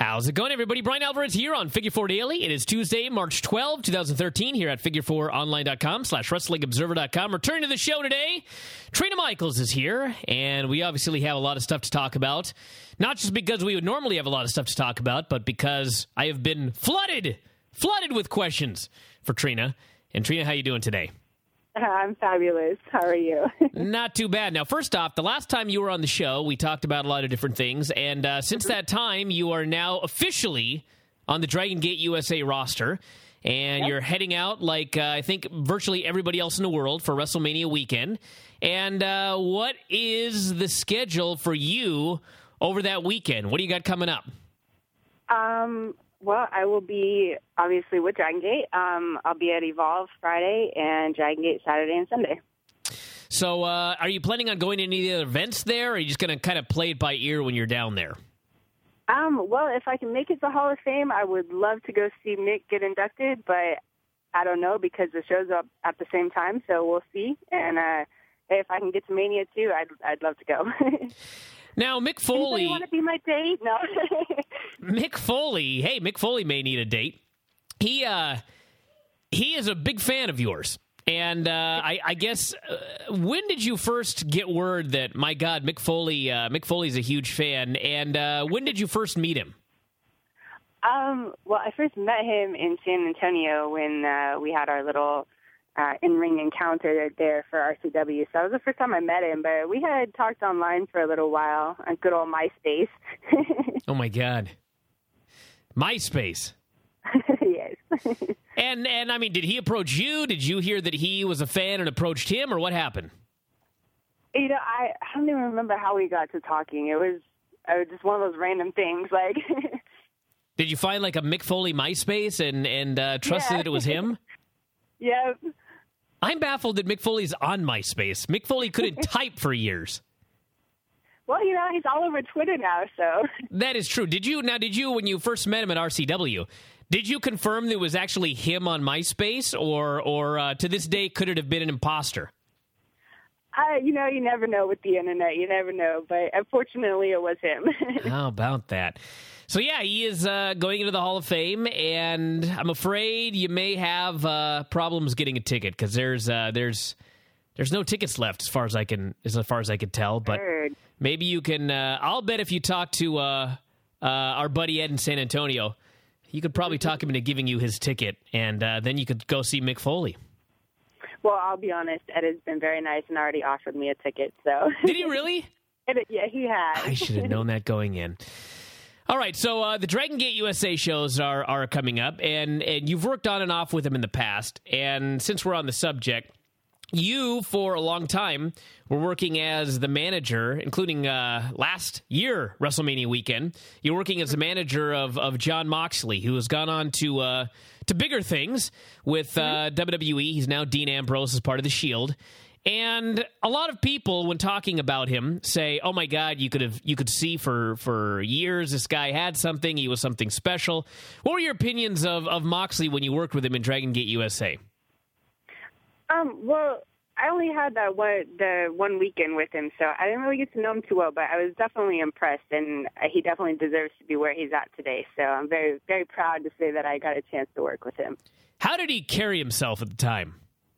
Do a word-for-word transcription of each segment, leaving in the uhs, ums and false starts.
How's it going, everybody? Brian Alvarez here on Figure Four Daily. It is Tuesday, March twelfth, twenty thirteen, here at figure four online dot com slash wrestling observer dot com. Returning to the show today, Trina Michaels is here, and we obviously have a lot of stuff to talk about. Not just because we would normally have a lot of stuff to talk about, but because I have been flooded, flooded with questions for Trina. And Trina, how you doing today? I'm fabulous. How are you? Not too bad. Now, first off, the last time you were on the show, we talked about a lot of different things. And uh, since that time, you are now officially on the Dragon Gate U S A roster. And yep. You're heading out like, uh, I think, virtually everybody else in the world for WrestleMania weekend. And uh, what is the schedule for you over that weekend? What do you got coming up? Um... Well, I will be, obviously, with Dragon Gate. Um, I'll be at Evolve Friday and Dragon Gate Saturday and Sunday. So uh, are you planning on going to any of the other events there, or are you just going to kind of play it by ear when you're down there? Um, well, if I can make it to Hall of Fame, I would love to go see Mick get inducted, but I don't know because the show's up at the same time, so we'll see. And uh, if I can get to Mania, too, I'd, I'd love to go. Now, Mick Foley... Anybody want to be my date? No. Mick Foley, hey, Mick Foley may need a date. He uh, he is a big fan of yours. And uh, I, I guess, uh, when did you first get word that, my God, Mick Foley, uh, Mick Foley's a huge fan? And uh, when did you first meet him? Um, well, I first met him in San Antonio when uh, we had our little... Uh, in-ring encounter there for R C W. So that was the first time I met him, but we had talked online for a little while on good old MySpace. Oh, my God. MySpace. Yes. and, and, I mean, did he approach you? Did you hear that he was a fan and approached him, or what happened? You know, I, I don't even remember how we got to talking. It was, it was just one of those random things, like... Did you find, like, a Mick Foley MySpace and, and uh, trusted yeah. that it was him? Yeah. I'm baffled that Mick Foley's on MySpace. Mick Foley couldn't type for years. Well, you know, he's all over Twitter now, so. That is true. Did you, now, did you, when you first met him at R C W, did you confirm that it was actually him on MySpace, or, or uh, to this day, could it have been an imposter? Uh, you know, you never know with the internet. You never know, but unfortunately, it was him. How about that? So, yeah, he is uh, going into the Hall of Fame, and I'm afraid you may have uh, problems getting a ticket because there's uh, there's there's no tickets left as far as I can as far as I can tell. But Heard. maybe you can. Uh, I'll bet if you talk to uh, uh, our buddy Ed in San Antonio, you could probably talk him into giving you his ticket, and uh, then you could go see Mick Foley. Well, I'll be honest. Ed has been very nice and already offered me a ticket. So did he really? It, yeah, he has. I should have known that going in. All right, so uh, the Dragon Gate U S A shows are are coming up, and, and you've worked on and off with them in the past. And since we're on the subject, you, for a long time, were working as the manager, including uh, last year, WrestleMania weekend. You're working as the manager of, of Jon Moxley, who has gone on to uh, to bigger things with uh, W W E. He's now Dean Ambrose as part of the Shield. And a lot of people, when talking about him, say, "Oh my God, you could have, you could see for, for years this guy had something. He was something special." What were your opinions of, of Moxley when you worked with him in Dragon Gate U S A? Um. Well, I only had that one the one weekend with him, so I didn't really get to know him too well. But I was definitely impressed, and he definitely deserves to be where he's at today. So I'm very, very proud to say that I got a chance to work with him. How did he carry himself at the time?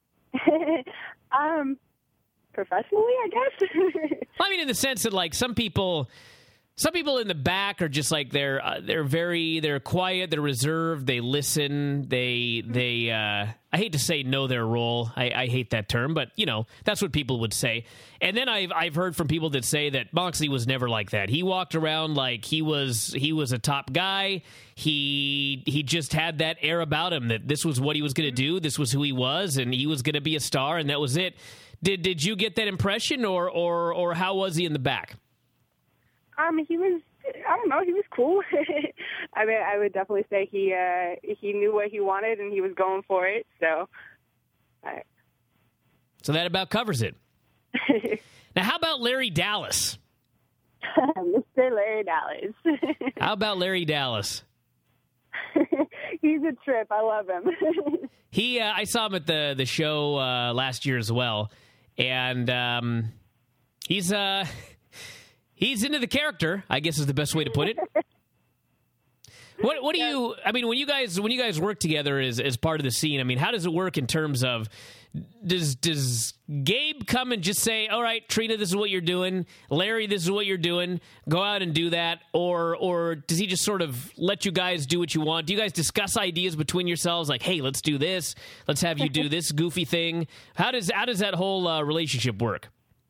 um, professionally, I guess. I mean, in the sense that, like, some people, some people in the back are just like they're uh, they're very they're quiet, they're reserved, they listen, they they. Uh, I hate to say know their role. I, I hate that term, but you know that's what people would say. And then I've I've heard from people that say that Moxley was never like that. He walked around like he was he was a top guy. He he just had that air about him that this was what he was going to do. This was who he was, and he was going to be a star, and that was it. Did did you get that impression, or or or how was he in the back? Um, he was. I don't know. He was cool. I mean, I would definitely say he uh, he knew what he wanted and he was going for it. So, I... so that about covers it. Now, how about Larry Dallas? Mister Larry Dallas. How about Larry Dallas? He's a trip. I love him. he, uh, I saw him at the the show uh, last year as well, and um, he's uh, he's into the character, I guess is the best way to put it. What what do Yeah. you? I mean, when you guys when you guys work together as as part of the scene, I mean, how does it work in terms of does does Gabe come and just say, "All right, Trina, this is what you're doing. Larry, this is what you're doing. Go out and do that," or or does he just sort of let you guys do what you want? Do you guys discuss ideas between yourselves, like, "Hey, let's do this. Let's have you do this goofy thing"? How does how does that whole uh, relationship work?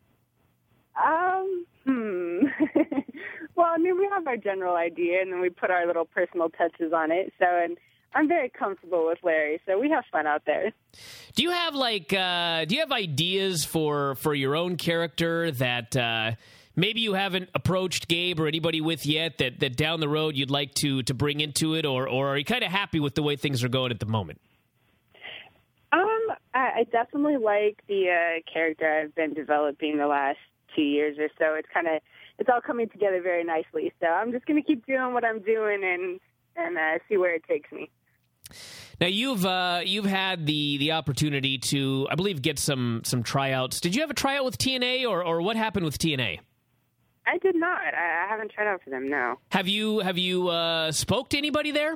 Um, hmm. Well, I mean, we have our general idea, and then we put our little personal touches on it. So, and I'm very comfortable with Larry, so we have fun out there. Do you have like uh, do you have ideas for for your own character that uh, maybe you haven't approached Gabe or anybody with yet that, that down the road you'd like to to bring into it, or or are you kind of happy with the way things are going at the moment? Um, I, I definitely like the uh, character I've been developing the last two years or so. It's kind of it's all coming together very nicely. So I'm just going to keep doing what I'm doing and and uh, see where it takes me. Now you've uh, you've had the, the opportunity to, I believe, get some some tryouts. Did you have a tryout with T N A, or, or what happened with T N A? I did not. I, I haven't tried out for them. No. Have you have you uh, spoke to anybody there?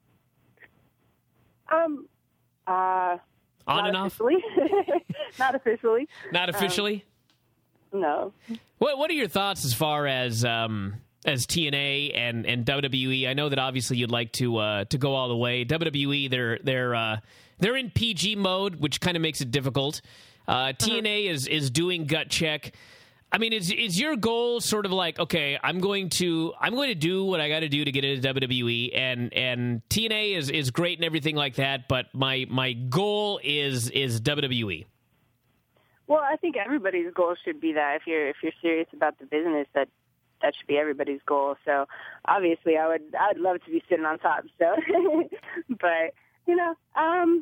Um. Uh. On not and off. officially. Not officially. Not officially. Um, no. What What are your thoughts as far as um, as T N A and, and W W E? I know that obviously you'd like to uh, to go all the way. W W E, they're they're uh, they're in P G mode, which kind of makes it difficult. Uh, T N A is is doing gut check. I mean, is is your goal sort of like, okay, I'm going to I'm going to do what I got to do to get into W W E, and and T N A is, is great and everything like that, but my my goal is is W W E. Well, I think everybody's goal should be that. If you're if you're serious about the business, that that should be everybody's goal. So obviously, I would I would love to be sitting on top. So, but you know, um,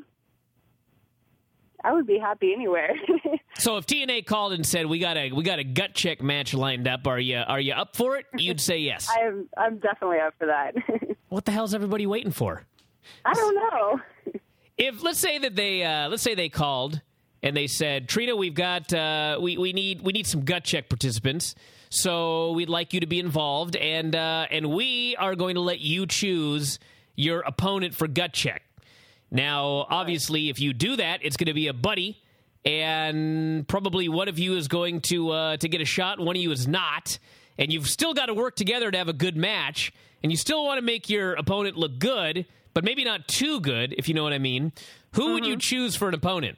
I would be happy anywhere. So if T N A called and said we got a we got a gut check match lined up, are you are you up for it? You'd say yes. I am I'm definitely up for that. What the hell's everybody waiting for? I don't know. If let's say that they uh, let's say they called and they said, Trina, we've got uh, we we need we need some gut check participants, so we'd like you to be involved, and uh, and we are going to let you choose your opponent for gut check. Now, obviously, if you do that, it's going to be a buddy, and probably one of you is going to uh, to get a shot, one of you is not, and you've still got to work together to have a good match, and you still want to make your opponent look good, but maybe not too good, if you know what I mean. Who mm-hmm. would you choose for an opponent?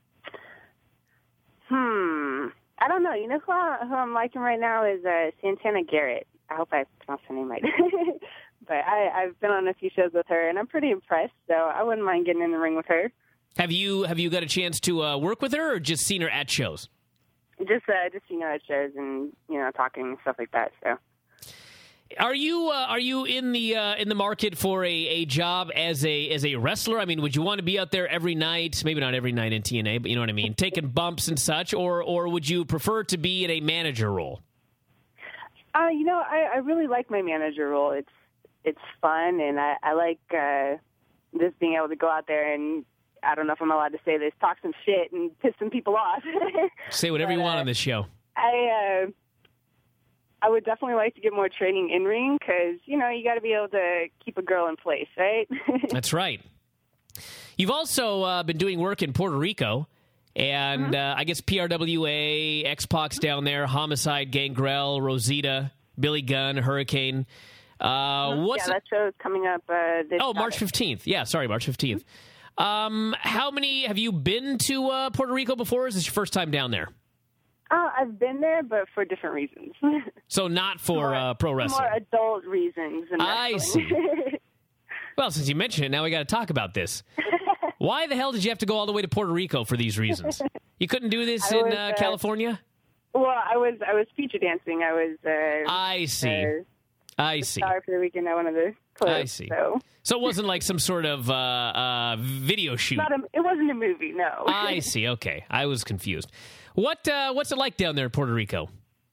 Hmm. I don't know. You know who, I, who I'm liking right now is uh, Santana Garrett. I hope I pronounced her name right. But I, I've been on a few shows with her, and I'm pretty impressed, so I wouldn't mind getting in the ring with her. Have you have you got a chance to uh, work with her, or just seen her at shows? Just uh, just seeing her at shows and, you know, talking and stuff like that, so... Are you uh, are you in the uh, in the market for a, a job as a as a wrestler? I mean, would you want to be out there every night? Maybe not every night in T N A, but you know what I mean, taking bumps and such, or or would you prefer to be in a manager role? Uh, you know, I, I really like my manager role. It's it's fun, and I, I like uh, just being able to go out there and, I don't know if I'm allowed to say this, talk some shit and piss some people off. Say whatever but, you want uh, on this show. I. Uh, I would definitely like to get more training in ring because, you know, you got to be able to keep a girl in place, right? That's right. You've also uh, been doing work in Puerto Rico, and mm-hmm. uh, I guess P R W A, X-Pac's down there, Homicide, Gangrel, Rosita, Billy Gunn, Hurricane. Uh, what's yeah, that show is coming up uh, this Oh, March fifteenth. Yeah, sorry, March fifteenth. Mm-hmm. Um, how many, have you been to uh, Puerto Rico before, or is this your first time down there? Uh, I've been there, but for different reasons. So not for more, uh, pro wrestling? More adult reasons. Than I see. Well, since you mentioned it, now we got to talk about this. Why the hell did you have to go all the way to Puerto Rico for these reasons? You couldn't do this I in was, uh, uh, California? Well, I was I was feature dancing. I was. Uh, I see. Uh, I see. Sorry for the weekend. I wanted to. Clip, I see. So. so it wasn't like some sort of uh, uh, video shoot. Not a, it wasn't a movie. No. I see. Okay, I was confused. What uh, what's it like down there in Puerto Rico?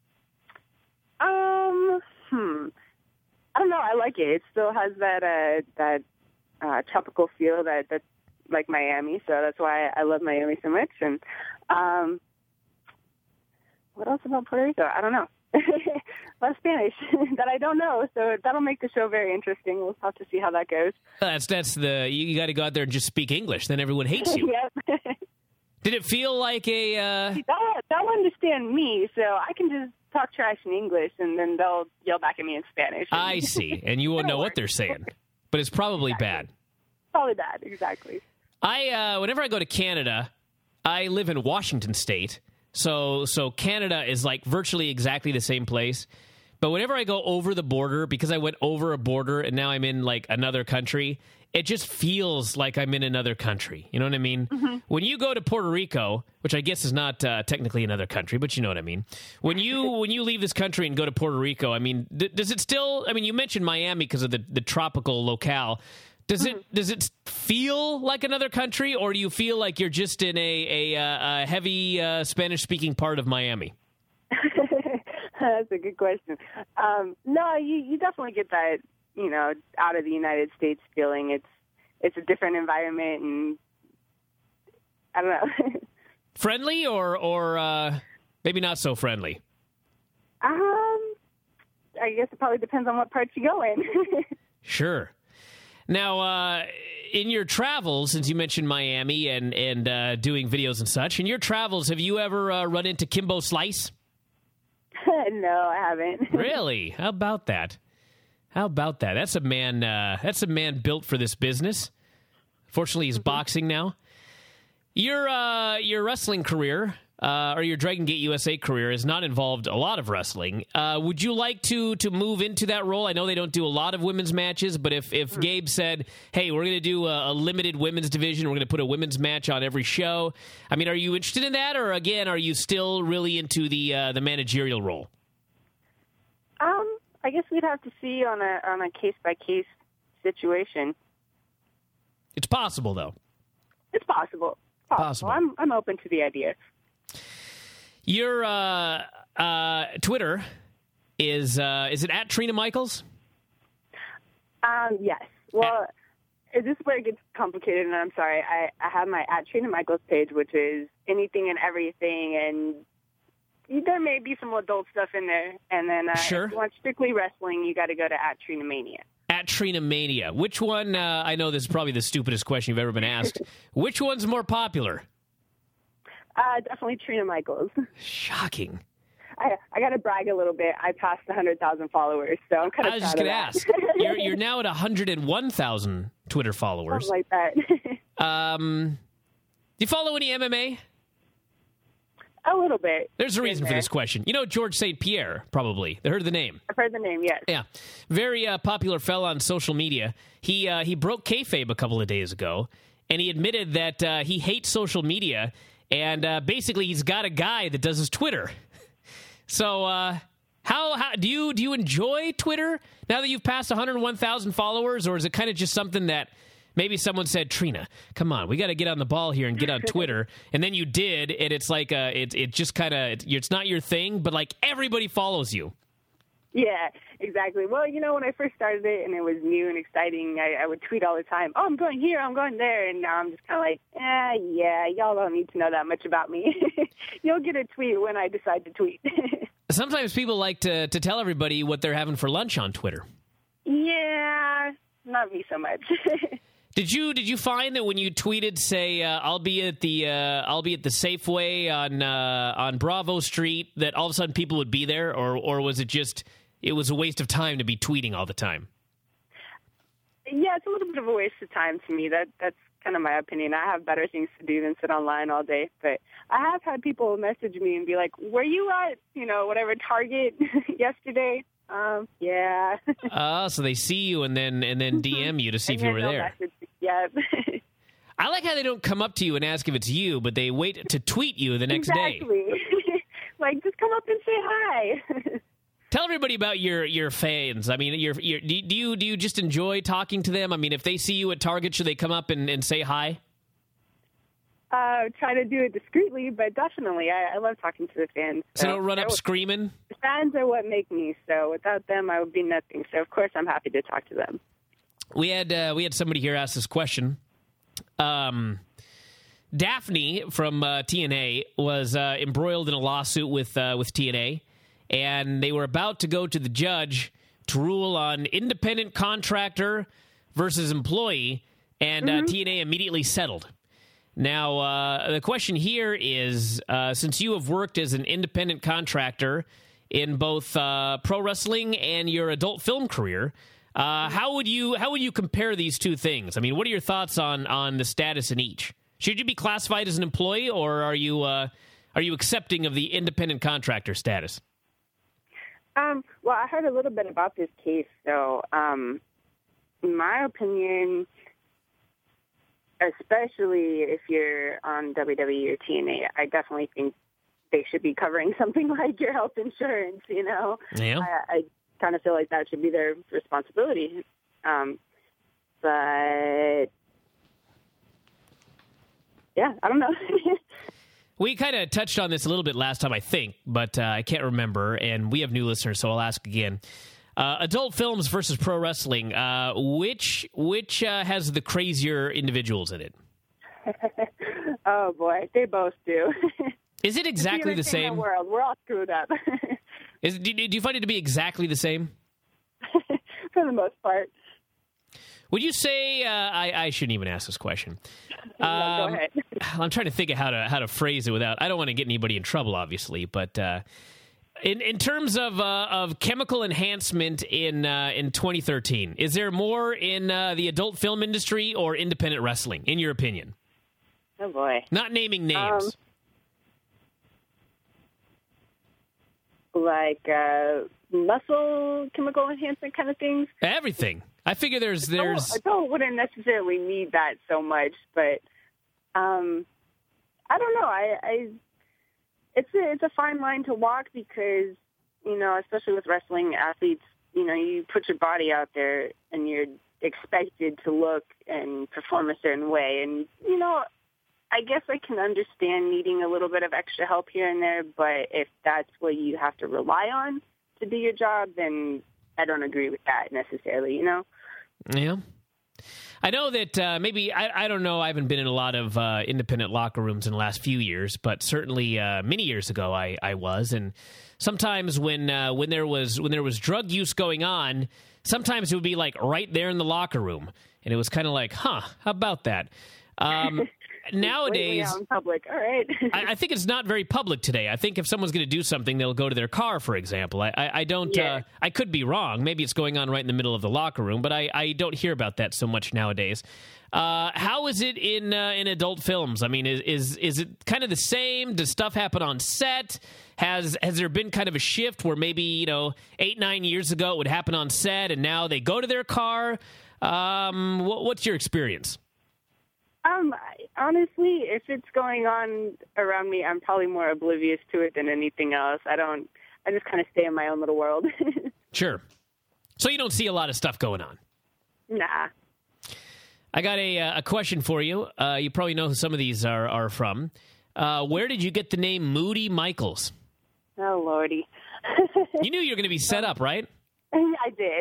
Um, hmm. I don't know. I like it. It still has that uh, that uh, tropical feel that that like Miami. So that's why I love Miami so much. And um, what else about Puerto Rico? I don't know. A lot of Spanish that I don't know, so that'll make the show very interesting. We'll have to see how that goes. That's that's the you, you got to go out there and just speak English. Then everyone hates you. Yep. Did it feel like a? Uh... They'll, they'll understand me, so I can just talk trash in English, and then they'll yell back at me in Spanish. And... I see, and you won't know what they're saying, but it's probably exactly. bad. Probably bad, exactly. I uh, whenever I go to Canada, I live in Washington State, so so Canada is like virtually exactly the same place. But whenever I go over the border, because I went over a border and now I'm in like another country, it just feels like I'm in another country. You know what I mean? Mm-hmm. When you go to Puerto Rico, which I guess is not uh, technically another country, but you know what I mean. When you when you leave this country and go to Puerto Rico, I mean, th- does it still? I mean, you mentioned Miami because of the, the tropical locale. Does mm-hmm. it does it feel like another country, or do you feel like you're just in a a, a heavy uh, Spanish speaking part of Miami? That's a good question. Um, no, you, you definitely get that, you know, out of the United States feeling. It's it's a different environment, and I don't know. Friendly or or uh, maybe not so friendly? Um, I guess it probably depends on what parts you go in. Sure. Now, uh, in your travels, since you mentioned Miami and, and uh, doing videos and such, in your travels, have you ever uh, run into Kimbo Slice? No, I haven't. Really? How about that? How about that? That's a man. Uh, that's a man built for this business. Fortunately, he's mm-hmm. boxing now. Your uh, your wrestling career uh, or your Dragon Gate U S A career has not involved a lot of wrestling. Uh, would you like to to move into that role? I know they don't do a lot of women's matches, but if if mm-hmm. Gabe said, "Hey, we're going to do a, a limited women's division. We're going to put a women's match on every show," I mean, are you interested in that, or again, are you still really into the uh, the managerial role? Um, I guess we'd have to see on a on a case by case situation. It's possible, though. It's possible. Possible. possible. I'm I'm open to the idea. Your uh, uh, Twitter is uh, is it at Trina Michaels? Um, yes. Well, at- this is where it gets complicated, and I'm sorry. I, I have my at Trina Michaels page, which is anything and everything, and there may be some adult stuff in there. And then uh, sure. if you want strictly wrestling, you got to go to at Trina Mania. At Trina Mania. Which one? Uh, I know this is probably the stupidest question you've ever been asked. Which one's more popular? Uh, definitely Trina Michaels. Shocking. I, I got to brag a little bit. I passed one hundred thousand followers, so I'm kind of I was just going to ask. You're, you're now at one hundred one thousand Twitter followers. Something like that. um, do you follow any M M A? A little bit. There's a reason for this question. You know George Saint Pierre, probably. They heard the name. I've heard the name, yes. Yeah. Very uh, popular fella on social media. He uh, he broke kayfabe a couple of days ago, and he admitted that uh, he hates social media, and uh, basically he's got a guy that does his Twitter. So uh, how how do you do you enjoy Twitter now that you've passed one hundred one thousand followers, or is it kind of just something that maybe someone said, Trina, come on, we got to get on the ball here and get on Twitter. And then you did, and it's like, uh, it, it just kind of, it, it's not your thing, but like everybody follows you. Yeah, exactly. Well, you know, when I first started it and it was new and exciting, I, I would tweet all the time, oh, I'm going here, I'm going there. And now I'm just kind of like, eh, yeah, y'all don't need to know that much about me. You'll get a tweet when I decide to tweet. Sometimes people like to, to tell everybody what they're having for lunch on Twitter. Yeah, not me so much. Did you did you find that when you tweeted, say, uh, I'll be at the uh, I'll be at the Safeway on uh, on Bravo Street, that all of a sudden people would be there, or or was it just it was a waste of time to be tweeting all the time? Yeah, it's a little bit of a waste of time to me. That that's kind of my opinion. I have better things to do than sit online all day. But I have had people message me and be like, "Were you at you know whatever Target yesterday?" Um, yeah. Oh, so they see you and then and then D M you to see if you were there. Yeah. I like how they don't come up to you and ask if it's you, but they wait to tweet you the next exactly. day. Like, just come up and say hi. Tell everybody about your, your fans. I mean, your, your, do you do you just enjoy talking to them? I mean, if they see you at Target, should they come up and, and say hi? Uh, try to do it discreetly, but definitely, I, I love talking to the fans. So, so don't run up screaming? The fans are what make me, so without them, I would be nothing. So, of course, I'm happy to talk to them. We had uh, we had somebody here ask this question. Um, Daphne from uh, T N A was uh, embroiled in a lawsuit with uh, with T N A, and they were about to go to the judge to rule on independent contractor versus employee, and mm-hmm. uh, T N A immediately settled. Now, uh, the question here is, uh, since you have worked as an independent contractor in both uh, pro wrestling and your adult film career, uh, how would you how would you compare these two things? I mean, what are your thoughts on on the status in each? Should you be classified as an employee, or are you uh, are you accepting of the independent contractor status? Um, well, I heard a little bit about this case, so um, in my opinion, especially if you're on W W E or T N A, I definitely think they should be covering something like your health insurance, you know? Yeah. I, I kind of feel like that should be their responsibility. Um, but, yeah, I don't know. We kind of touched on this a little bit last time, I think, but uh, I can't remember, and we have new listeners, so I'll ask again. Uh, adult films versus pro wrestling, uh, which which uh, has the crazier individuals in it? Oh, boy, they both do. Is it exactly the same? World. We're all screwed up. Is, do, do you find it to be exactly the same? For the most part. Would you say, uh, I, I shouldn't even ask this question. No, um, go ahead. I'm trying to think of how to how to phrase it without, I don't want to get anybody in trouble, obviously, but uh, in in terms of uh, of chemical enhancement in uh, in twenty thirteen, is there more in uh, the adult film industry or independent wrestling, in your opinion? Oh, boy. Not naming names. Um, like uh, muscle chemical enhancement kind of things? Everything. I figure there's there's. Adult wouldn't necessarily need that so much, but um, I don't know. I, I it's a it's a fine line to walk because, you know, especially with wrestling athletes, you know, you put your body out there and you're expected to look and perform a certain way, and you know, I guess I can understand needing a little bit of extra help here and there, but if that's what you have to rely on to do your job, then I don't agree with that necessarily, you know? Yeah. I know that uh, maybe, I, I don't know, I haven't been in a lot of uh, independent locker rooms in the last few years, but certainly uh, many years ago I, I was, and sometimes when uh, when there was when there was drug use going on, sometimes it would be like right there in the locker room, and it was kind of like, huh, how about that? Um Nowadays, out in public. All right. I, I think it's not very public today. I think if someone's going to do something, they'll go to their car, for example. I, I, I don't. Yeah. Uh, I could be wrong. Maybe it's going on right in the middle of the locker room, but I, I don't hear about that so much nowadays. Uh, how is it in uh, in adult films? I mean, is, is is it kind of the same? Does stuff happen on set? Has has there been kind of a shift where maybe, you know, eight nine years ago it would happen on set, and now they go to their car? Um, what, what's your experience? Um, honestly, if it's going on around me, I'm probably more oblivious to it than anything else. I don't, I just kind of stay in my own little world. Sure. So you don't see a lot of stuff going on? Nah. I got a, a question for you. Uh, you probably know who some of these are, are from. Uh, where did you get the name Moody Michaels? Oh, Lordy. You knew you were going to be set up, right? I did.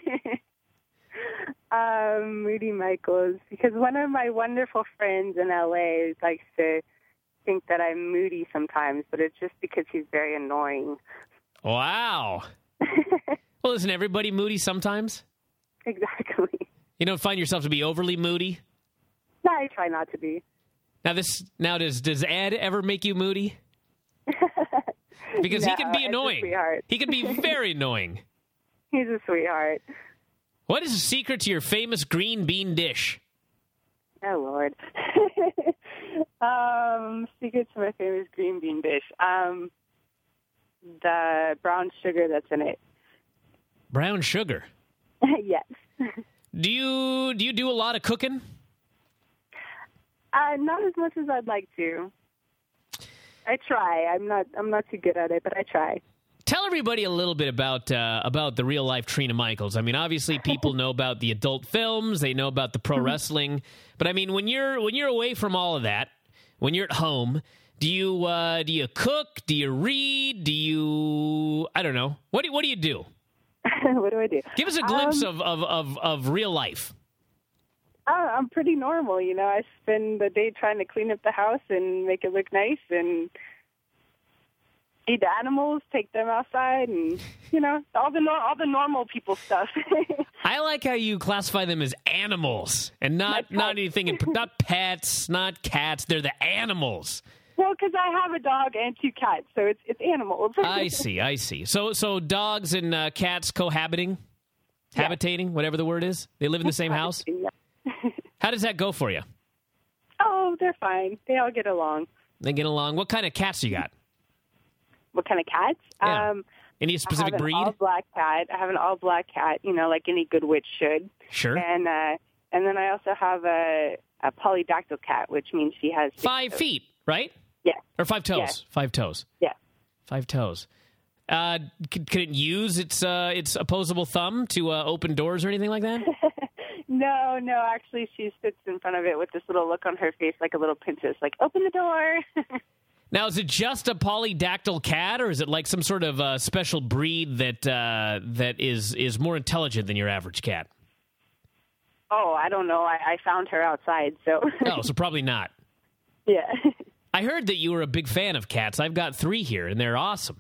Um, Moody Michaels, because one of my wonderful friends in L A likes to think that I'm moody sometimes, but it's just because he's very annoying. Wow. Well, isn't everybody moody sometimes? Exactly. You don't find yourself to be overly moody? No, I try not to be. Now, this now does does Ed ever make you moody? Because no, he can be annoying. He's a sweetheart. He can be very annoying. He's a sweetheart. What is the secret to your famous green bean dish? Oh, Lord. um, secret to my famous green bean dish. Um, the brown sugar that's in it. Brown sugar? Yes. Do you do you do a lot of cooking? Uh, not as much as I'd like to. I try. I'm not I'm not too good at it, but I try. Tell everybody a little bit about uh, about the real life Trina Michaels. I mean, obviously, people know about the adult films, they know about the pro wrestling, but I mean, when you're when you're away from all of that, when you're at home, do you uh, do you cook? Do you read? Do you I don't know. What do what do you do? What do I do? Give us a glimpse um, of, of, of, of real life. Uh, I'm pretty normal, you know. I spend the day trying to clean up the house and make it look nice, and feed the animals, take them outside, and, you know, all the nor- all the normal people stuff. I like how you classify them as animals and not, not anything, in, not pets, not cats. They're the animals. Well, because I have a dog and two cats, so it's it's animals. I see, I see. So so dogs and uh, cats cohabiting, yeah. habitating, whatever the word is. They live in the same house? Yeah. How does that go for you? Oh, they're fine. They all get along. They get along. What kind of cats you got? What kind of cats? Yeah. Um, any specific I have breed? An all-black cat. I have an all-black cat, you know, like any good witch should. Sure. And uh, and then I also have a, a polydactyl cat, which means she has... Five toes. feet, right? Yeah. Or five toes. Yeah. Five toes. Yeah. Five toes. Uh, could, could it use its uh, its opposable thumb to uh, open doors or anything like that? No, no. Actually, she sits in front of it with this little look on her face like a little princess, like, open the door. Now, is it just a polydactyl cat, or is it like some sort of uh, special breed that uh, that is is more intelligent than your average cat? Oh, I don't know. I, I found her outside, so... Oh, so probably not. Yeah. I heard that you were a big fan of cats. I've got three here, and they're awesome.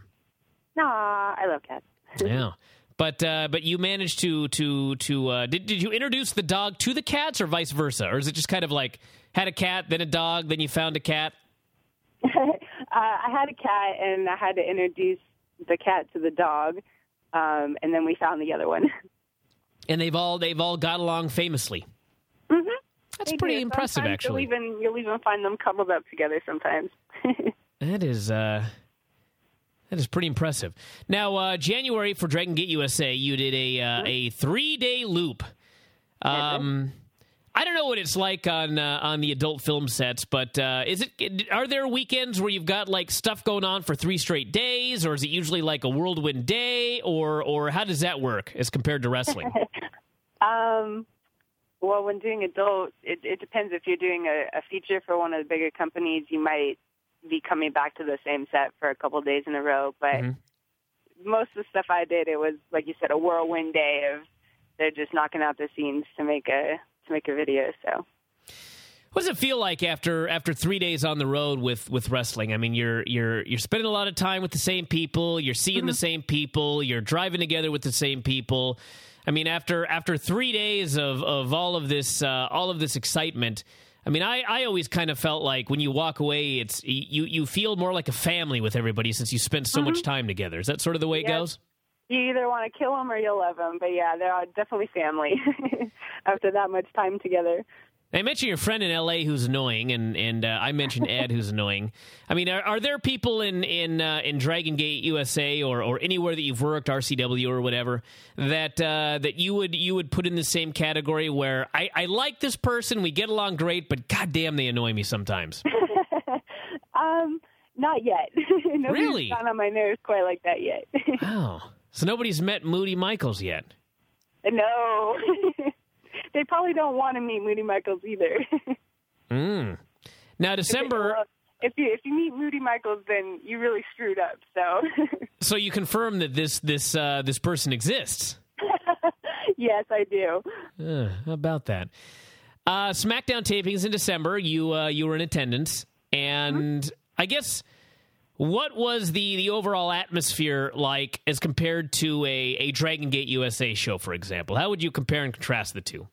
Aw, I love cats. Yeah. But uh, but you managed to... to, to uh, did, did you introduce the dog to the cats, or vice versa? Or is it just kind of like, had a cat, then a dog, then you found a cat? uh, I had a cat, and I had to introduce the cat to the dog, um, and then we found the other one. And they've all they've all got along famously. Mm-hmm. That's they pretty do. impressive, sometimes actually. You'll even you'll even find them cuddled up together sometimes. That is uh, that is pretty impressive. Now, uh, January for Dragon Gate U S A, you did a uh, a three day loop. Um, I don't know what it's like on uh, on the adult film sets, but uh, is it? Are there weekends where you've got like stuff going on for three straight days, or is it usually like a whirlwind day, or or how does that work as compared to wrestling? um, well, when doing adult, it, it depends. If you're doing a, a feature for one of the bigger companies, you might be coming back to the same set for a couple of days in a row. But mm-hmm. most of the stuff I did, it was like you said, a whirlwind day of they're just knocking out the scenes to make a. to make a video. So what does it feel like after after three days on the road with with wrestling? I mean, you're you're you're spending a lot of time with the same people, you're seeing mm-hmm. the same people, you're driving together with the same people. I mean, after after three days of of all of this uh, all of this excitement, I mean, I, I always kind of felt like when you walk away, it's you you feel more like a family with everybody since you spend so mm-hmm. much time together. Is that sort of the way it yep. goes? You either want to kill them or you love them. But yeah, they're definitely family after that much time together. I mentioned your friend in L A who's annoying, and and uh, I mentioned Ed who's annoying. I mean, are, are there people in in uh, in Dragon Gate U S A or, or anywhere that you've worked, R C W or whatever, that uh, that you would you would put in the same category where I, I like this person, we get along great, but goddamn, they annoy me sometimes? um, not yet. Nobody's Really? gone on my nerves quite like that yet. Wow. So nobody's met Moody Michaels yet? No. They probably don't want to meet Moody Michaels either. mm. Now, December... If you if you meet Moody Michaels, then you really screwed up. So So you confirm that this this uh, this person exists? Yes, I do. Uh, how about that? Uh, SmackDown tapings in December. You uh, you were in attendance. And mm-hmm. I guess... What was the, the overall atmosphere like as compared to a, a Dragon Gate U S A show, for example? How would you compare and contrast the two?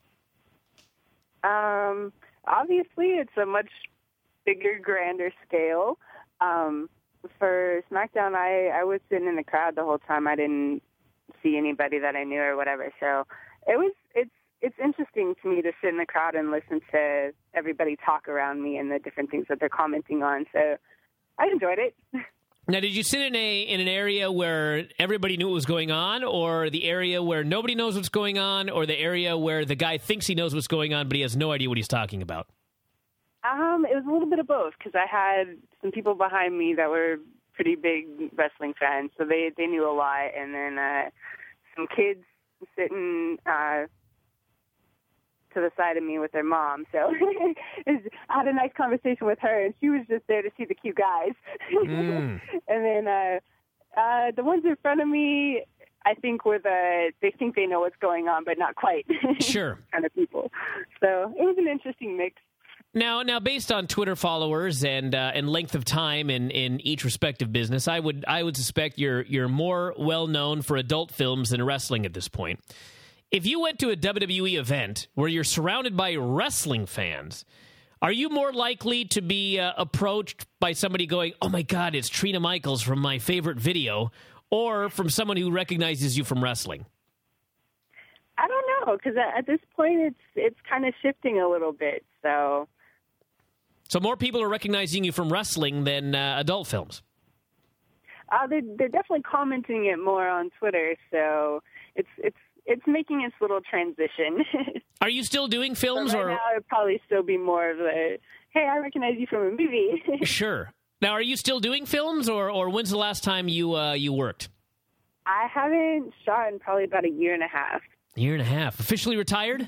Um, obviously, it's a much bigger, grander scale. Um, for SmackDown, I, I was sitting in the crowd the whole time. I didn't see anybody that I knew or whatever. So it was it's it's interesting to me to sit in the crowd and listen to everybody talk around me and the different things that they're commenting on. So I enjoyed it. Now, did you sit in a in an area where everybody knew what was going on, or the area where nobody knows what's going on, or the area where the guy thinks he knows what's going on, but he has no idea what he's talking about? Um, it was a little bit of both, because I had some people behind me that were pretty big wrestling fans, so they, they knew a lot, and then uh, some kids sitting uh, to the side of me with their mom. So I had a nice conversation with her, and she was just there to see the cute guys. Mm. And then uh, uh, the ones in front of me, I think were the, they think they know what's going on, but not quite. Sure. kind of people. So it was an interesting mix. Now, now, based on Twitter followers and uh, and length of time in, in each respective business, I would I would suspect you're you're more well known for adult films than wrestling at this point. If you went to a W W E event where you're surrounded by wrestling fans, are you more likely to be uh, approached by somebody going, "Oh my God, it's Trina Michaels from my favorite video," or from someone who recognizes you from wrestling? I don't know, because at this point it's it's kind of shifting a little bit. So. So more people are recognizing you from wrestling than uh, adult films. Uh, they're, they're definitely commenting it more on Twitter, so it's it's it's making its little transition. Are you still doing films? So right or now it'd probably still be more of a, hey, I recognize you from a movie. Sure. Now, are you still doing films, or, or when's the last time you uh, you worked? I haven't shot in probably about a year and a half. Year and a half. Officially retired?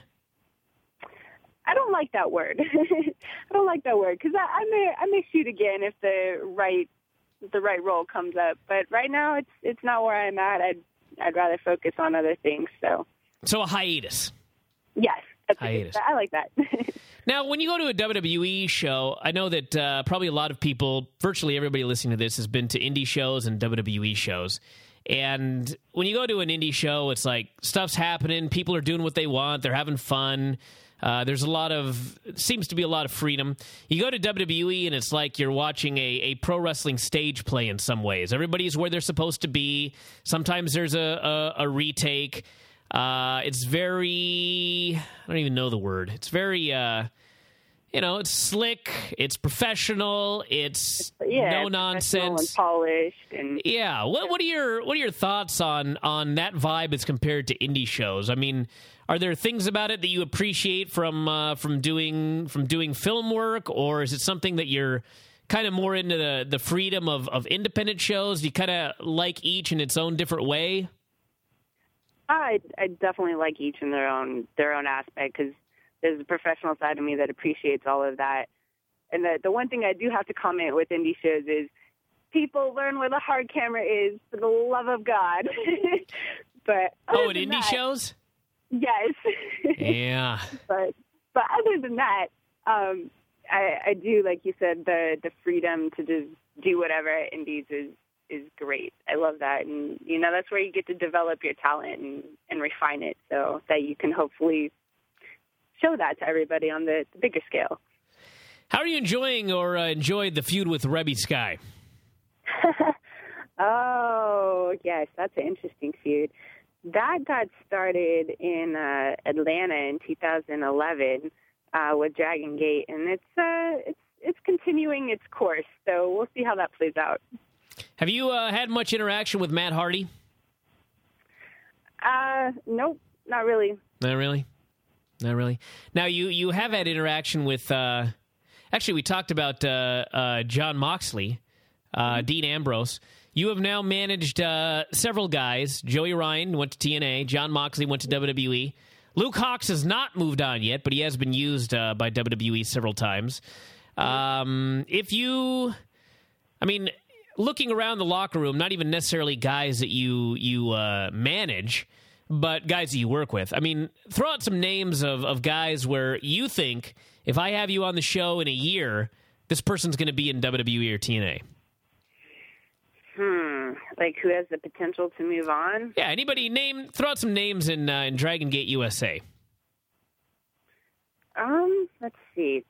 I don't like that word. I don't like that word because I, I may I may shoot again if the right the right role comes up. But right now it's it's not where I'm at. I'd I'd rather focus on other things. So so a hiatus. Yes, that's hiatus. I like that. Now, when you go to a W W E show, I know that uh, probably a lot of people, virtually everybody listening to this, has been to indie shows and W W E shows. And when you go to an indie show, it's like stuff's happening. People are doing what they want. They're having fun. Uh, there's a lot of, seems to be a lot of freedom. You go to W W E and it's like you're watching a, a pro wrestling stage play in some ways. Everybody's where they're supposed to be. Sometimes there's a, a, a retake. Uh, it's very, I don't even know the word. It's very, uh, you know, it's slick. It's professional. It's yeah, no it's nonsense. And polished. And yeah. What, what are your what are your thoughts on on that vibe as compared to indie shows? I mean, are there things about it that you appreciate from uh, from doing from doing film work, or is it something that you're kind of more into the, the freedom of, of independent shows? Do you kind of like each in its own different way? I I definitely like each in their own their own aspect because there's a professional side of me that appreciates all of that. And the the one thing I do have to comment with indie shows is people learn where the hard camera is for the love of God. But oh, in indie that, shows. Yes. Yeah. But but other than that, um, I, I do, like you said, the the freedom to just do whatever at indies is is great. I love that, and you know that's where you get to develop your talent and, and refine it, so that you can hopefully show that to everybody on the, the bigger scale. How are you enjoying or uh, enjoyed the feud with Rebby Sky? Oh yes, that's an interesting feud. That got started in uh, Atlanta in two thousand eleven uh, with Dragon Gate, and it's uh, it's it's continuing its course. So we'll see how that plays out. Have you uh, had much interaction with Matt Hardy? Uh, nope, not really. Not really. Not really. Now you you have had interaction with. Uh, actually, we talked about uh, uh, Jon Moxley, uh, mm-hmm. Dean Ambrose. You have now managed uh, several guys. Joey Ryan went to T N A. Jon Moxley went to W W E. Luke Hawx has not moved on yet, but he has been used uh, by W W E several times. Um, if you, I mean, looking around the locker room, not even necessarily guys that you you uh, manage, but guys that you work with. I mean, throw out some names of, of guys where you think, if I have you on the show in a year, this person's going to be in W W E or T N A. Hmm, like who has the potential to move on? Yeah, anybody name, throw out some names in, uh, in Dragon Gate U S A. Um, let's see.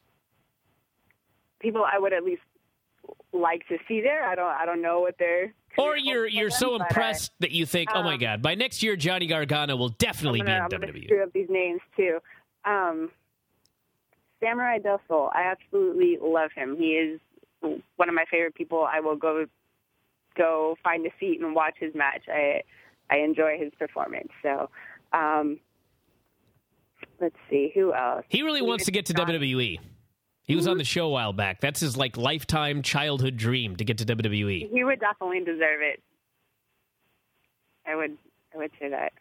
People I would at least like to see there. I don't, I don't know what they're. Or you're you're them, so impressed I, that you think, um, oh my God, by next year Johnny Gargano will definitely gonna, be in I'm W W E. I'm screw up these names too. Um, Samurai Del Sol. I absolutely love him. He is one of my favorite people. I will go go find a seat and watch his match. I I enjoy his performance. So, um, let's see who else. He really wants to get to W W E. He was on the show a while back. That's his like lifetime childhood dream to get to W W E. He would definitely deserve it. I would I would say that.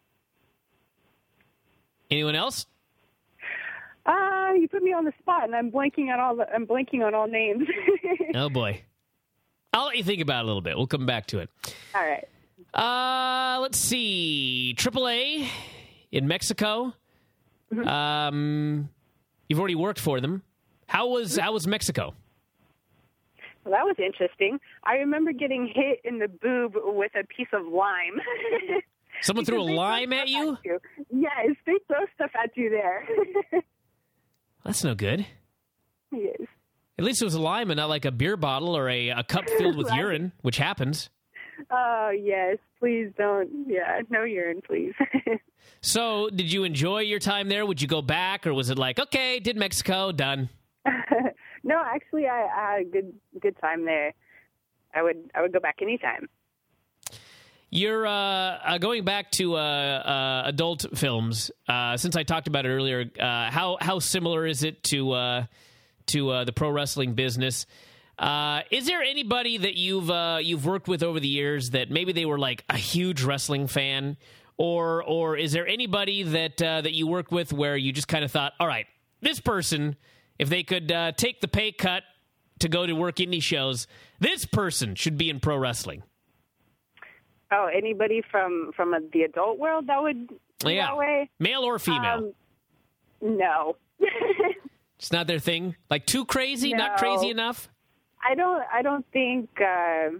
Anyone else? Uh, you put me on the spot, and I'm blanking on all the, I'm blanking on all names. Oh boy. I'll let you think about it a little bit. We'll come back to it. All right. Uh, let's see. triple A in Mexico. Mm-hmm. Um, you've already worked for them. How was how was Mexico? Well, that was interesting. I remember getting hit in the boob with a piece of lime. Someone threw a lime at you? at you? Yes, they throw stuff at you there. That's no good. Yes. At least it was a lime and not like a beer bottle or a, a cup filled with right. urine, which happens. Oh, yes. Please don't. Yeah, no urine, please. So, did you enjoy your time there? Would you go back, or was it like, okay, did Mexico, done? No, actually, I, I had a good good time there. I would I would go back anytime. You're uh, uh, going back to uh, uh, adult films. Uh, since I talked about it earlier, uh, how how similar is it to uh, to uh, the pro wrestling business? Uh, is there anybody that you've uh, you've worked with over the years that maybe they were like a huge wrestling fan, or or is there anybody that uh, that you worked with where you just kind of thought, all right, this person, if they could uh, take the pay cut to go to work indie shows, this person should be in pro wrestling? Oh, anybody from from a, the adult world that would be yeah, that way? Male or female? Um, no. It's not their thing? Like too crazy? No. Not crazy enough? I don't. I don't think. Uh,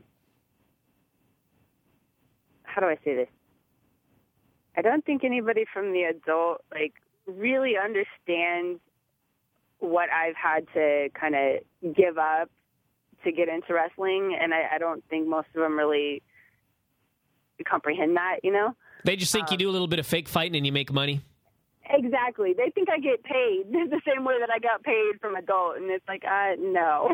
how do I say this? I don't think anybody from the adult like really understands what I've had to kind of give up to get into wrestling, and I, I don't think most of them really comprehend that. You know, they just think um, you do a little bit of fake fighting and you make money. Exactly. They think I get paid the same way that I got paid from adult, and it's like, uh, no.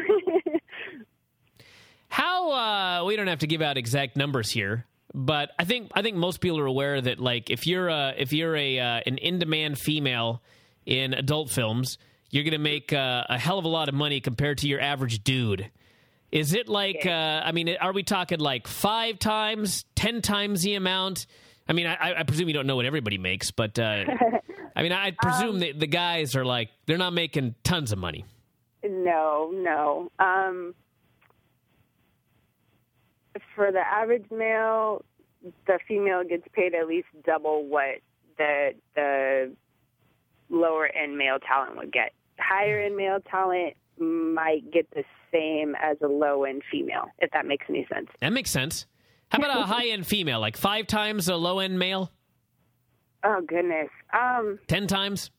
How, uh, we don't have to give out exact numbers here, but I think I think most people are aware that, like, if you're a, if you're a uh, an in-demand female in adult films, you're going to make uh, a hell of a lot of money compared to your average dude. Is it like, uh, I mean, are we talking like five times, ten times the amount? I mean, I, I presume you don't know what everybody makes, but uh, I mean, I presume um, that the guys are like, they're not making tons of money. No, no. Um, for the average male, the female gets paid at least double what the the lower end male talent would get. Higher end male talent might get the same as a low end female, if that makes any sense. That makes sense. How about a high-end female, like five times a low-end male? Oh, goodness. Um, Ten times?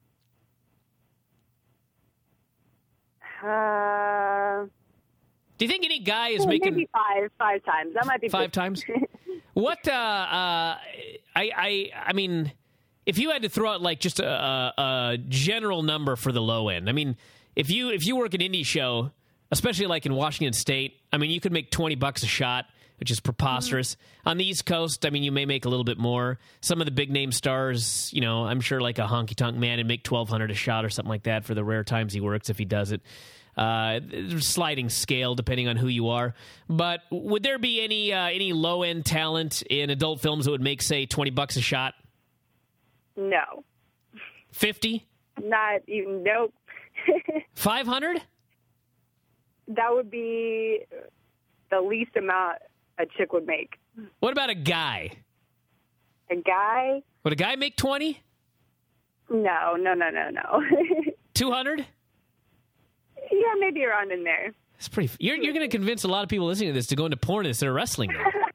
Uh, Do you think any guy is well, making... Maybe five, five times. That might be... Five times? What, uh, uh, I, I, I mean, if you had to throw out, like, just a, a, a general number for the low end, I mean, if you if you work an indie show, especially like in Washington State, I mean, you could make twenty bucks a shot, which is preposterous. Mm-hmm. On the East Coast, I mean, you may make a little bit more. Some of the big-name stars, you know, I'm sure like a honky-tonk man would make twelve hundred dollars a shot or something like that for the rare times he works, if he does it. Uh, sliding scale, depending on who you are. But would there be any uh, any low-end talent in adult films that would make, say, twenty bucks a shot? No. fifty? Not even, nope. five hundred? That would be the least amount a chick would make. What about a guy? A guy? Would a guy make twenty? No, no, no, no, no. two hundred? Yeah, maybe around in there. That's pretty. You're you're going to convince a lot of people listening to this to go into porn instead of wrestling.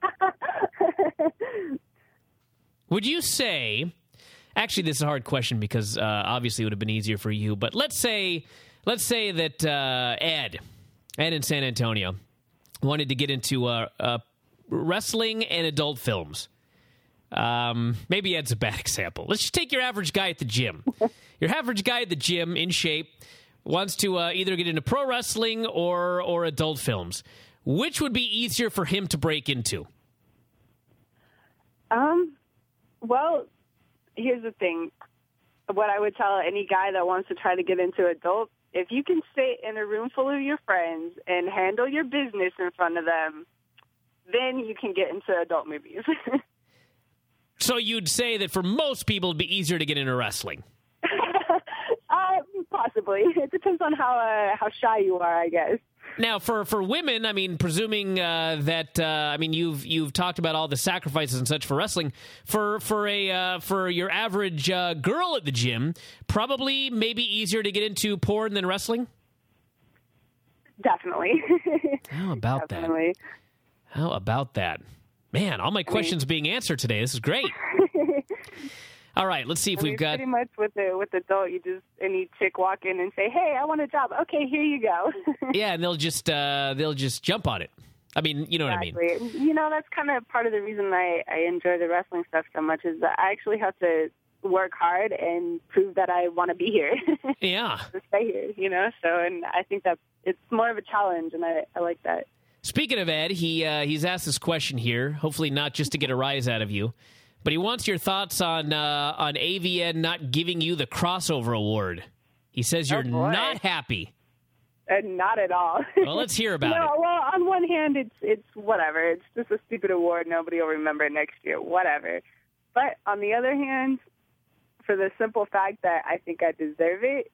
Would you say? Actually, this is a hard question because uh, obviously it would have been easier for you. But let's say, let's say that uh, Ed, Ed in San Antonio, wanted to get into uh, uh, wrestling and adult films. Um, maybe Ed's a bad example. Let's just take your average guy at the gym. Your average guy at the gym, in shape, wants to uh, either get into pro wrestling or or adult films. Which would be easier for him to break into? Um. Well, here's the thing. What I would tell any guy that wants to try to get into adult, if you can sit in a room full of your friends and handle your business in front of them, then you can get into adult movies. So you'd say that for most people, it'd be easier to get into wrestling? uh, possibly. It depends on how uh, how shy you are, I guess. Now, for, for women, I mean, presuming uh, that uh, I mean you've you've talked about all the sacrifices and such for wrestling. For for a uh, for your average uh, girl at the gym, probably maybe easier to get into porn than wrestling. Definitely. How about Definitely. that? How about that? Man, all my questions I mean, being answered today. This is great. All right, let's see if I mean, we've got. Pretty much with the with adult, you just any chick walk in and say, "Hey, I want a job." Okay, here you go. Yeah, and they'll just uh, they'll just jump on it. I mean, you know exactly. what I mean. You know, that's kind of part of the reason I I enjoy the wrestling stuff so much is that I actually have to work hard and prove that I want to be here. Yeah, to stay here. You know, so and I think that it's more of a challenge, and I I like that. Speaking of Ed, he uh, he's asked this question here. Hopefully, not just to get a rise out of you. But he wants your thoughts on uh, on A V N not giving you the crossover award. He says you're oh not happy. Uh, not at all. Well, let's hear about no, it. Well, on one hand, it's it's whatever. It's just a stupid award. Nobody will remember it next year. Whatever. But on the other hand, for the simple fact that I think I deserve it,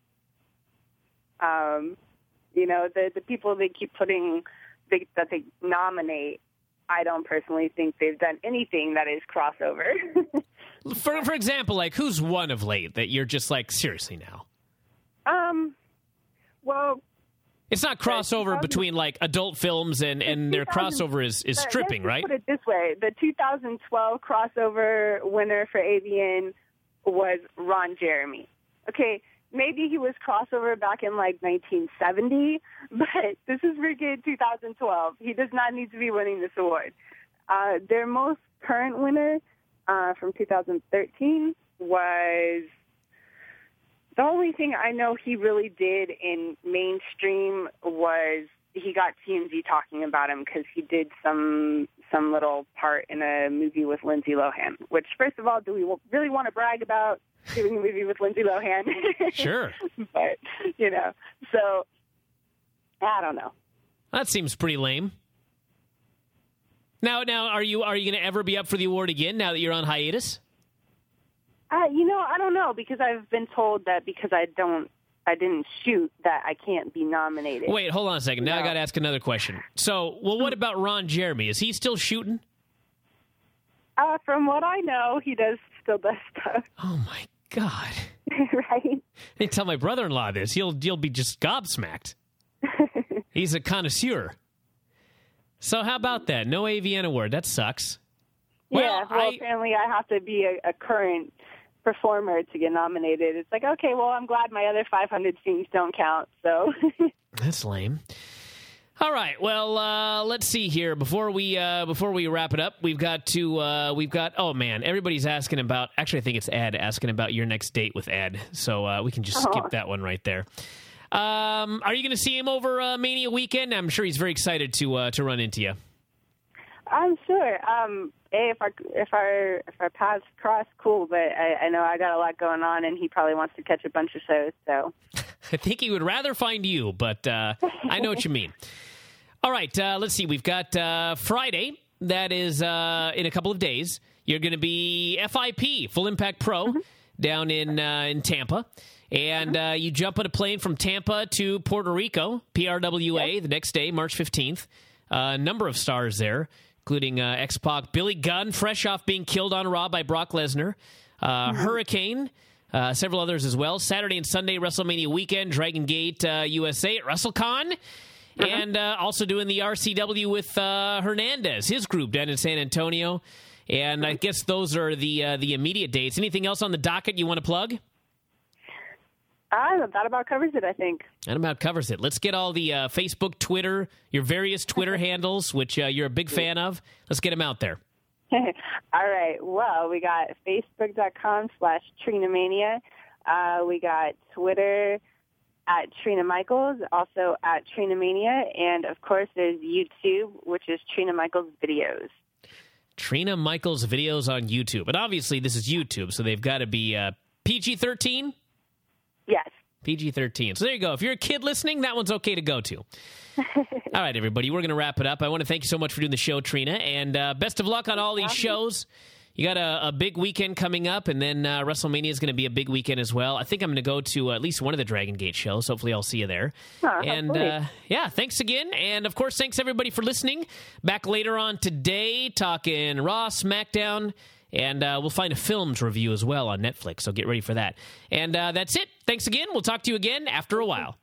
um, you know, the the people they keep putting they, that they nominate. I don't personally think they've done anything that is crossover. for for example, like who's one of late that you're just like, seriously now? Um, well, it's not crossover between like adult films and, and their crossover is, is stripping, right? Put it this way: the two thousand twelve crossover winner for A V N was Ron Jeremy. Okay. Maybe he was crossover back in, like, nineteen seventy, but this is freaking two thousand twelve. He does not need to be winning this award. Uh, their most current winner uh, from two thousand thirteen was the only thing I know he really did in mainstream was he got T M Z talking about him because he did some some little part in a movie with Lindsay Lohan, which, first of all, do we really want to brag about doing a movie with Lindsay Lohan? Sure. But, you know, so, I don't know. That seems pretty lame. Now, now, are you are you going to ever be up for the award again now that you're on hiatus? Uh, you know, I don't know, because I've been told that because I don't, I didn't shoot, that I can't be nominated. Wait, hold on a second. Now no. I got to ask another question. So, well, what about Ron Jeremy? Is he still shooting? Uh, from what I know, he does still does stuff. Oh my God! Right? I tell my brother-in-law this. He'll he'll be just gobsmacked. He's a connoisseur. So how about that? No A V N award. That sucks. Well, yeah. Well, I, apparently I have to be a, a current performer to get nominated. It's like, okay, well, I'm glad my other five hundred scenes don't count. So that's lame. All right. Well, uh, let's see here. Before we uh, before we wrap it up, we've got to uh, we've got. Oh man, everybody's asking about. Actually, I think it's Ed asking about your next date with Ed. So uh, we can just oh. skip that one right there. Um, are you going to see him over uh, Mania weekend? I'm sure he's very excited to uh, to run into you. I'm sure. Um, hey, if our if our if our paths cross, cool. But I, I know I got a lot going on, and he probably wants to catch a bunch of shows. So I think he would rather find you, but uh, I know what you mean. All right, uh, let's see. We've got uh, Friday. That is uh, in a couple of days. You're going to be F I P, Full Impact Pro, mm-hmm. down in uh, in Tampa. And uh, you jump on a plane from Tampa to Puerto Rico, P R W A, yep. the next day, March fifteenth. A uh, number of stars there, including uh, X-Pac, Billy Gunn, fresh off being killed on Raw by Brock Lesnar, uh, mm-hmm. Hurricane, uh, several others as well. Saturday and Sunday, WrestleMania weekend, Dragon Gate uh, U S A at WrestleCon. Uh-huh. And uh, also doing the R C W with uh, Hernandez, his group down in San Antonio. And I guess those are the uh, the immediate dates. Anything else on the docket you want to plug? Uh, that about covers it, I think. That about covers it. Let's get all the uh, Facebook, Twitter, your various Twitter handles, which uh, you're a big fan of. Let's get them out there. All right. Well, we got Facebook.com slash Trinamania. Uh, we got Twitter at Trina Michaels, also at Trinamania. And, of course, there's YouTube, which is Trina Michaels Videos. Trina Michaels Videos on YouTube. And obviously, this is YouTube, so they've got to be uh, P G thirteen? Yes. P G thirteen. So there you go. If you're a kid listening, that one's okay to go to. All right, everybody. We're going to wrap it up. I want to thank you so much for doing the show, Trina. And uh, best of luck on all these shows. You got a, a big weekend coming up, and then uh, WrestleMania is going to be a big weekend as well. I think I'm going to go to uh, at least one of the Dragon Gate shows. Hopefully I'll see you there. Oh, and uh, yeah, thanks again. And of course, thanks everybody for listening. Back later on today, talking Raw, SmackDown, and uh, we'll find a films review as well on Netflix, so get ready for that. And uh, that's it. Thanks again. We'll talk to you again after a while.